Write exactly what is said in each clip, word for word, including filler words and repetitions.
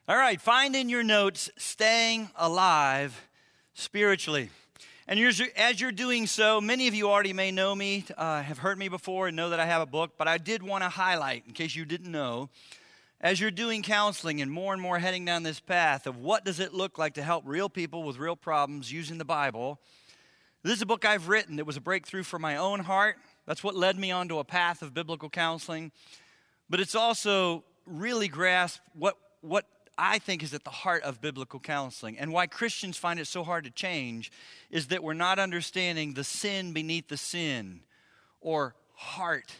All right, find in your notes, staying alive spiritually. And you're, as you're doing so, many of you already may know me, uh, have heard me before and know that I have a book, but I did want to highlight, in case you didn't know, as you're doing counseling and more and more heading down this path of what does it look like to help real people with real problems using the Bible, this is a book I've written that was a breakthrough for my own heart. That's what led me onto a path of biblical counseling. But it's also really grasped what, what I think is at the heart of biblical counseling. And why Christians find it so hard to change is that we're not understanding the sin beneath the sin or heart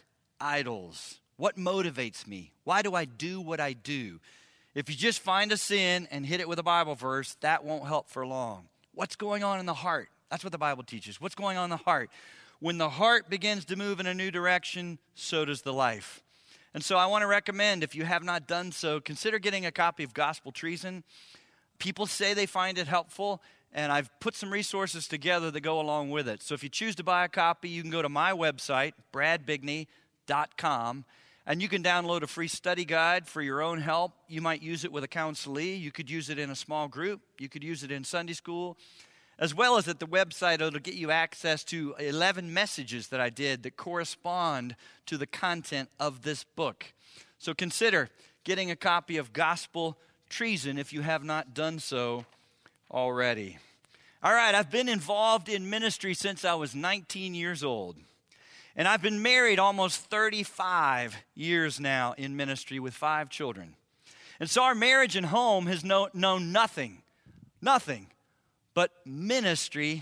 idols. What motivates me? Why do I do what I do? If you just find a sin and hit it with a Bible verse, that won't help for long. What's going on in the heart? That's what the Bible teaches. What's going on in the heart? When the heart begins to move in a new direction, so does the life. And so I want to recommend, if you have not done so, consider getting a copy of Gospel Treason. People say they find it helpful, and I've put some resources together that go along with it. So if you choose to buy a copy, you can go to my website, brad bigney dot com, and you can download a free study guide for your own help. You might use it with a counselee. You could use it in a small group. You could use it in Sunday school. As well as at the website, it'll get you access to eleven messages that I did that correspond to the content of this book. So consider getting a copy of Gospel Treason if you have not done so already. All right, I've been involved in ministry since I was nineteen years old. And I've been married almost thirty-five years now in ministry with five children. And so our marriage and home has no, known nothing, nothing. but ministry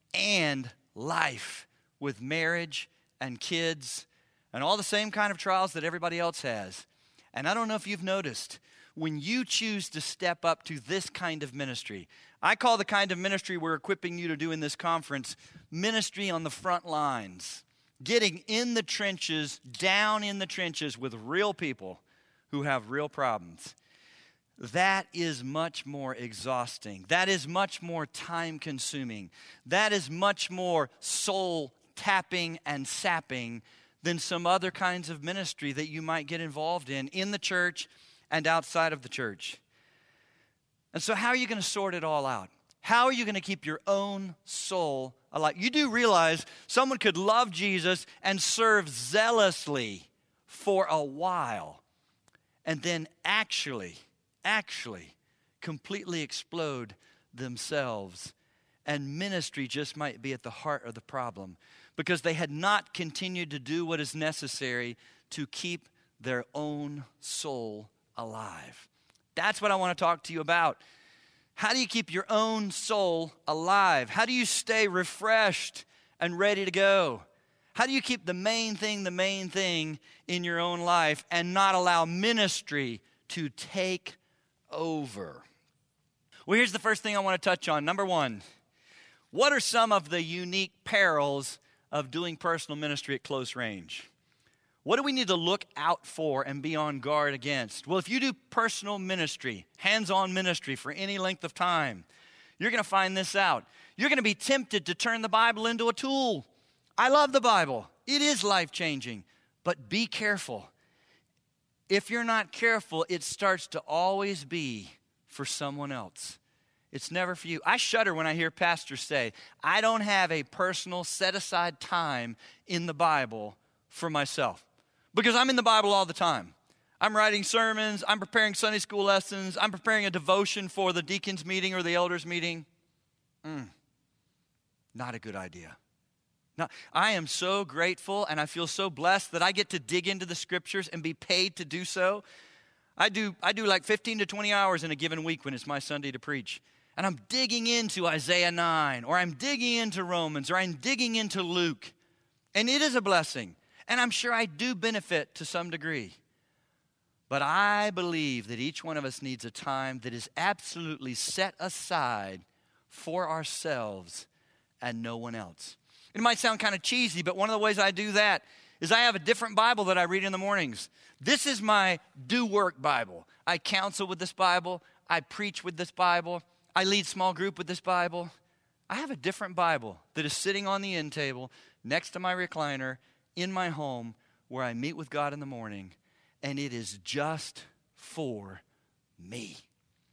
and life with marriage and kids and all the same kind of trials that everybody else has. And I don't know if you've noticed, when you choose to step up to this kind of ministry, I call the kind of ministry we're equipping you to do in this conference, ministry on the front lines, getting in the trenches, down in the trenches with real people who have real problems. That is much more exhausting. That is much more time-consuming. That is much more soul-tapping and sapping than some other kinds of ministry that you might get involved in, in the church and outside of the church. And so how are you going to sort it all out? How are you going to keep your own soul alive? You do realize someone could love Jesus and serve zealously for a while and then actually... actually completely explode themselves. And ministry just might be at the heart of the problem because they had not continued to do what is necessary to keep their own soul alive. That's what I want to talk to you about. How do you keep your own soul alive? How do you stay refreshed and ready to go? How do you keep the main thing the main thing in your own life and not allow ministry to take over? Well, here's the first thing I want to touch on. Number one, what are some of the unique perils of doing personal ministry at close range? What do we need to look out for and be on guard against? Well, if you do personal ministry, hands-on ministry for any length of time, you're going to find this out. You're going to be tempted to turn the Bible into a tool. I love the Bible. It is life-changing, but be careful. If you're not careful, it starts to always be for someone else. It's never for you. I shudder when I hear pastors say, I don't have a personal set-aside time in the Bible for myself. Because I'm in the Bible all the time. I'm writing sermons. I'm preparing Sunday school lessons. I'm preparing a devotion for the deacons meeting or the elders meeting. Mm, not a good idea. Now, I am so grateful and I feel so blessed that I get to dig into the scriptures and be paid to do so. I do I do like fifteen to twenty hours in a given week when it's my Sunday to preach. And I'm digging into Isaiah nine, or I'm digging into Romans, or I'm digging into Luke. And it is a blessing. And I'm sure I do benefit to some degree. But I believe that each one of us needs a time that is absolutely set aside for ourselves and no one else. It might sound kind of cheesy, but one of the ways I do that is I have a different Bible that I read in the mornings. This is my do-work Bible. I counsel with this Bible. I preach with this Bible. I lead small group with this Bible. I have a different Bible that is sitting on the end table next to my recliner in my home where I meet with God in the morning, and it is just for me.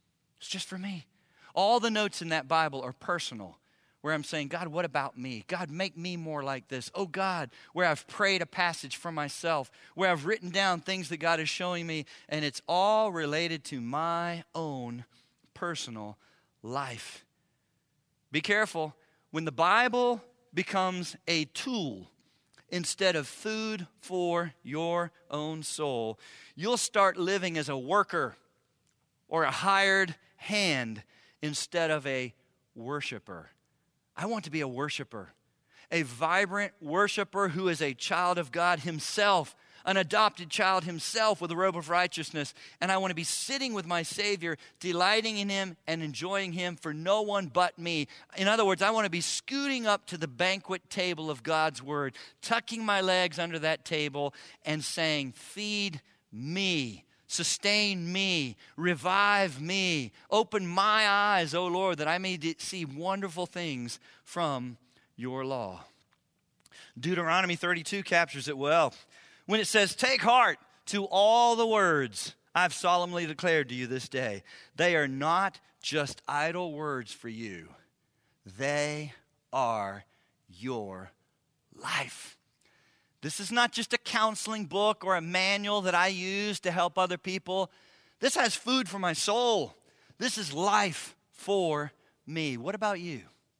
It's just for me. All the notes in that Bible are personal, where I'm saying, God, what about me? God, make me more like this. Oh, God, where I've prayed a passage for myself, where I've written down things that God is showing me, and it's all related to my own personal life. Be careful. When the Bible becomes a tool instead of food for your own soul, you'll start living as a worker or a hired hand instead of a worshiper. I want to be a worshiper, a vibrant worshiper who is a child of God himself, an adopted child himself with a robe of righteousness. And I want to be sitting with my Savior, delighting in him and enjoying him for no one but me. In other words, I want to be scooting up to the banquet table of God's word, tucking my legs under that table and saying, feed me. Sustain me, revive me, open my eyes, O Lord, that I may see wonderful things from your law. Deuteronomy thirty-two captures it well when it says, take heart to all the words I've solemnly declared to you this day. They are not just idle words for you. They are your life. This is not just a counseling book or a manual that I use to help other people. This has food for my soul. This is life for me. What about you?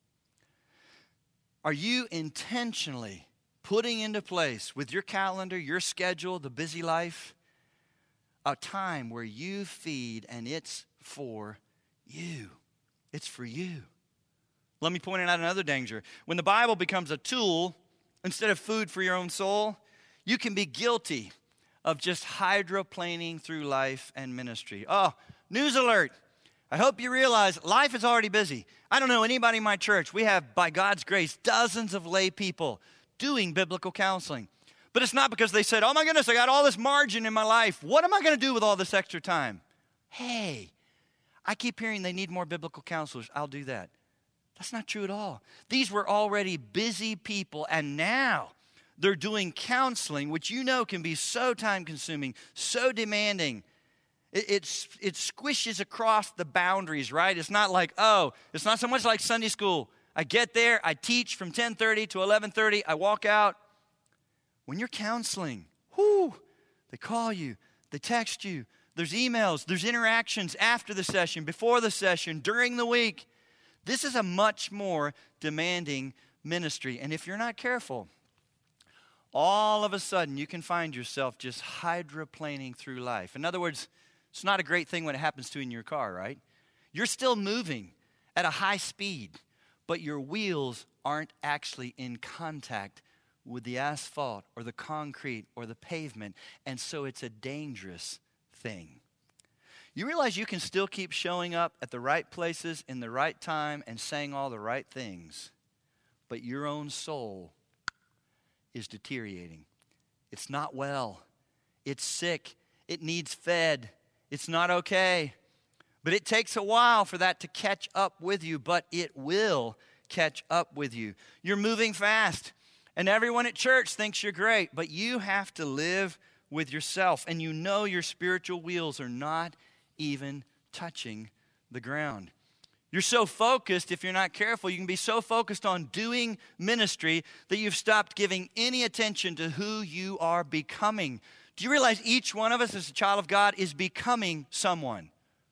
Are you intentionally putting into place with your calendar, your schedule, the busy life, a time where you feed and it's for you? It's for you. Let me point out another danger. When the Bible becomes a tool instead of food for your own soul, you can be guilty of just hydroplaning through life and ministry. Oh, news alert. I hope you realize life is already busy. I don't know anybody in my church. We have, by God's grace, dozens of lay people doing biblical counseling. But it's not because they said, oh my goodness, I got all this margin in my life. What am I going to do with all this extra time? Hey, I keep hearing they need more biblical counselors. I'll do that. That's not true at all. These were already busy people, and now they're doing counseling, which you know can be so time-consuming, so demanding. It, it's, it squishes across the boundaries, right? It's not like, oh, it's not so much like Sunday school. I get there, I teach from ten thirty to eleven thirty, I walk out. When you're counseling, whoo, they call you, they text you, there's emails, there's interactions after the session, before the session, during the week. This is a much more demanding ministry. And if you're not careful, all of a sudden you can find yourself just hydroplaning through life. In other words, it's not a great thing when it happens to you in your car, right? You're still moving at a high speed, but your wheels aren't actually in contact with the asphalt or the concrete or the pavement. And so it's a dangerous thing. You realize you can still keep showing up at the right places in the right time and saying all the right things, but your own soul is deteriorating. It's not well. It's sick. It needs fed. It's not okay. But it takes a while for that to catch up with you, but it will catch up with you. You're moving fast, and everyone at church thinks you're great, but you have to live with yourself, and you know your spiritual wheels are not even touching the ground. You're so focused, if you're not careful, you can be so focused on doing ministry that you've stopped giving any attention to who you are becoming. Do you realize each one of us as a child of God is becoming someone?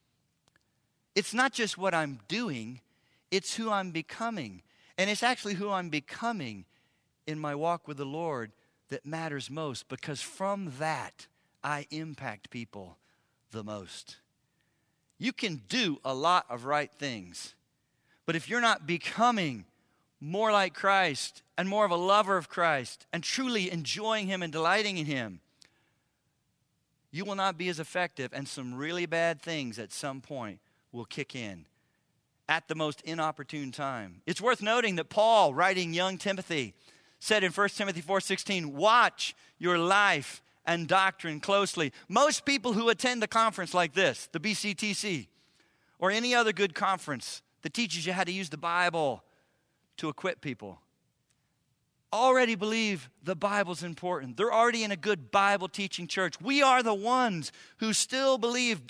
It's not just what I'm doing, it's who I'm becoming. And it's actually who I'm becoming in my walk with the Lord that matters most, because from that, I impact people the most. You can do a lot of right things, but if you're not becoming more like Christ and more of a lover of Christ and truly enjoying him and delighting in him, you will not be as effective, and some really bad things at some point will kick in at the most inopportune time. It's worth noting that Paul, writing young Timothy, said in First Timothy four sixteen, watch your life and doctrine closely. Most people who attend a conference like this, the B C T C, or any other good conference that teaches you how to use the Bible to equip people, already believe the Bible's important. They're already in a good Bible teaching church. We are the ones who still believe